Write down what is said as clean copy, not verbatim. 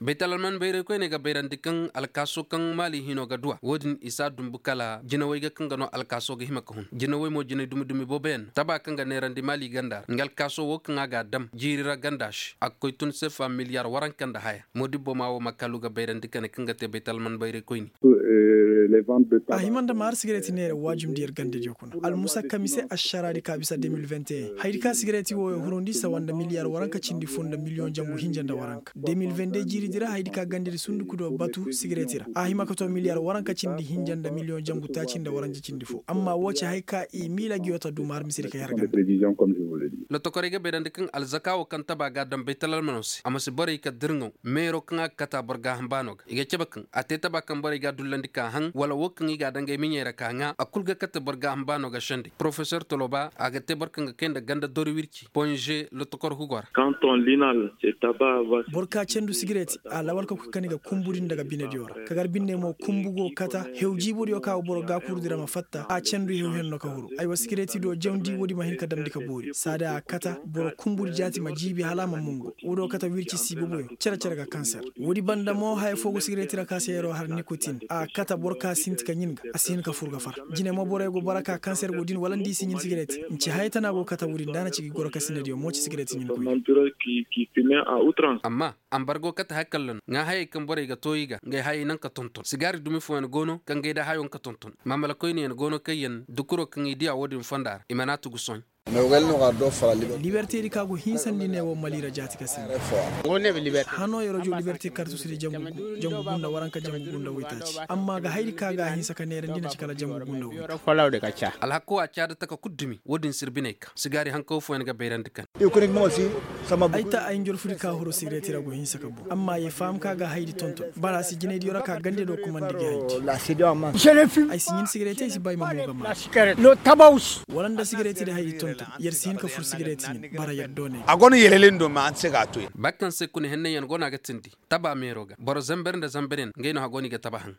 Betalalman bayre ko ne ga bayrandi kan alkaso kan mali hino ga duwa wodin isa dumbukala jinawai ga kan gano alkaso ga hima kahun jinawai mo jinai dumi boben taba kan ga nerandi mali gandar ngal kaso wo kan ga dam jirira gandash akoy tun se familiar waran kan da haya modibbo mawo makalu ga bayrandi kan ga te betalman bayre ko ni ahimanda mar sigareti nere wajum dir gande jokuna al musa kamise asharari kabisa 2021 haydika sigareti wo hurondi sawanda miliyar waranka cindi fonda million jambu hinjanda waranka 2022 jiri dira haydika gande sundu kudo batu sigaretira ahimaka to miliyar waranka cindi hinjanda million jambu ta cinda waranje cindi fo amma woce hayka i mila giota du mar misiri ka yarga lo to korege bedande kan al zakawo kan taba ga dam betalal manos amasi bari ka dirngo mero kan kata barga hambanog ige cebakan ateta bakan bari ga dullandi ka han wala wokan iga dangai minyera kanga akulga kata barga hambano ga shandi professeur Toloba aga te barkan kenda ganda dori wirki ponje le tokor hugwar canton linal c'est tabac borka cendu cigarette ala walka ko kaniga kumburin daga bine diora kagar binne mo kumbugo kata hewji bodi o ka boro ga kurdira ma fatta a cendu hew hen no ka huru ay cigarette do jawdi wodi ma hen ka damdi ka bori sada kata boro kumburi jati ma jibi halama mungo wodo kata wirki sibo boyo cera ga cancer wodi banda mo hay fogo cigarette ra kasero har nicotine a kata borka sinti ka nyinga asin ka furga far jine mo borego baraka cancer godin wala ndi sinyin cigarette nci haytana go kata wuri dana ci goro ka sinedi mo ci cigarette nyin ko qui fume à outrance amma ambargo kata hakkallan nga hay kan bore ga toyiga ngay hay nan ka tonton sigari dumi fo en gono kan ngay da hayon ka tonton mamala koy ni en gono kayen dukuro kan idi a wodin fondar imanatu gusoñ liberté di kago hinsandi ne wo malira jati kasi hano yoro jo liberté kartu sidi jambu gunda waranka jambu gunda witaci amma ga haydi kaga hinsa ka nere ndina cikala jambu gunda yoro folawde ka cha al hakko a caada taka kuddumi wodin sirbineka sigari hanko fo en ga beyrandi kan aita ay njol fudi ka horo sigreti rago hinsa ka bo amma ye fam kaga haydi tonto bara si jine di yoro ka gande do kumandi ga haydi la sido amma ay sinyin sigreti si bay ma mo gama no tabaus walanda sigreti de haydi tonto yer sin ka fur cigarette nin bara yer done agono yelelen do ma anse gato bakkan se kuni henne yan gona ga tindi taba meroga boro zambernde zamberen ngeno ha goni ga tabahan